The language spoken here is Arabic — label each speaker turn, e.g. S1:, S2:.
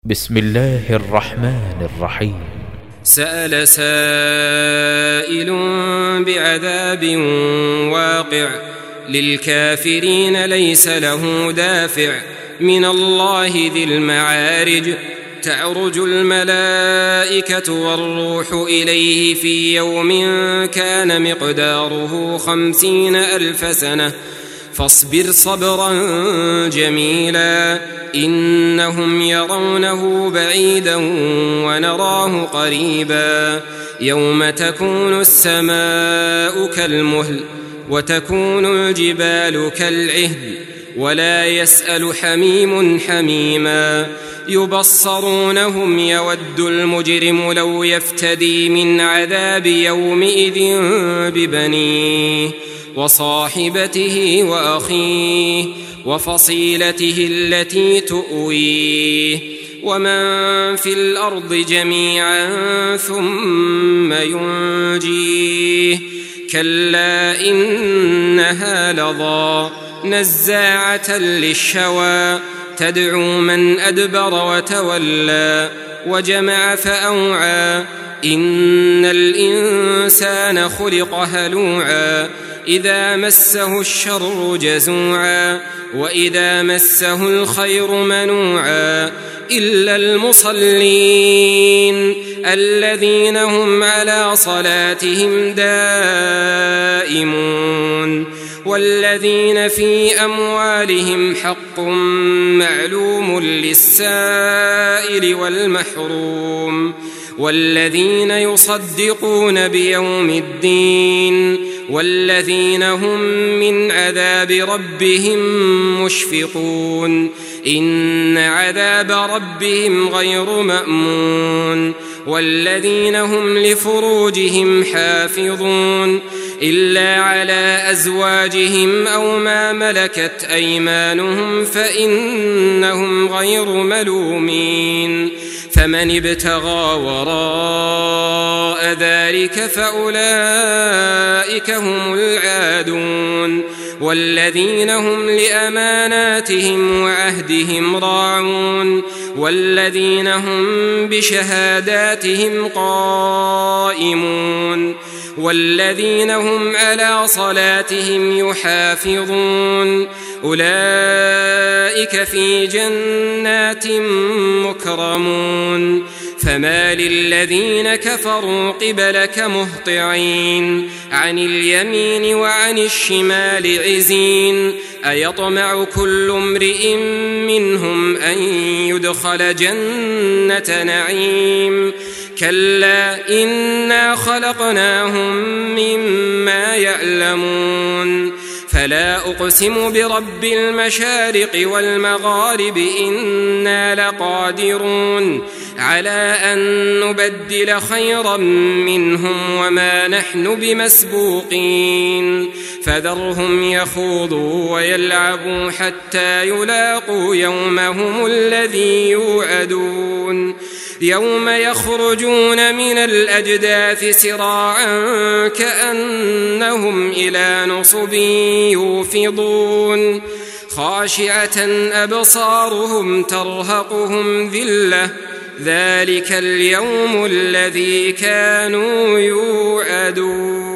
S1: بسم الله الرحمن الرحيم.
S2: سأل سائل بعذاب واقع للكافرين ليس له دافع من الله ذي المعارج تعرج الملائكة والروح إليه في يوم كان مقداره 50,000 سنة فاصبر صبرا جميلا إنهم يرونه بعيدا ونراه قريبا يوم تكون السماء كالمهل وتكون الجبال كالعهن ولا يسأل حميم حميما يبصرونهم يود المجرم لو يفتدي من عذاب يومئذ ببنيه وصاحبته وأخيه وفصيلته التي تؤويه ومن في الأرض جميعا ثم ينجيه كلا إنها لظى نزاعة للشوى تدعو من أدبر وتولى وجمع فأوعى إن الإنسان خلق هلوعا إذا مسه الشر جزوعا وإذا مسه الخير منوعا إلا المصلين الذين هم على صلاتهم دائمون والذين في أموالهم حق معلوم للسائل والمحروم والذين يصدقون بيوم الدين والذين هم من عذاب ربهم مشفقون إن عذاب ربهم غير مأمون والذين هم لفروجهم حافظون إلا على أزواجهم أو ما ملكت أيمانهم فإنهم غير ملومين فمن ابتغى وراء ذلك فأولئك هم العادون والذين هم لأماناتهم وعهدهم راعون والذين هم بشهاداتهم قائمون والذين هم على صلاتهم يحافظون أولئك في جنات مكرمون فما للذين كفروا قبلك مهطعين عن اليمين وعن الشمال عزين أيطمع كل امرئ منهم أن يدخل جنة نعيم كلا إنا خلقناهم مما يعلمون فلا أقسم برب المشارق والمغارب إنا لقادرون على أن نبدل خيرا منهم وما نحن بمسبوقين فذرهم يخوضوا ويلعبوا حتى يلاقوا يومهم الذي يوعدون يوم يخرجون من الأجداث سراعا كأنهم إلى نصب يوفضون خاشعة أبصارهم ترهقهم ذلة ذلك اليوم الذي كانوا يوعدون.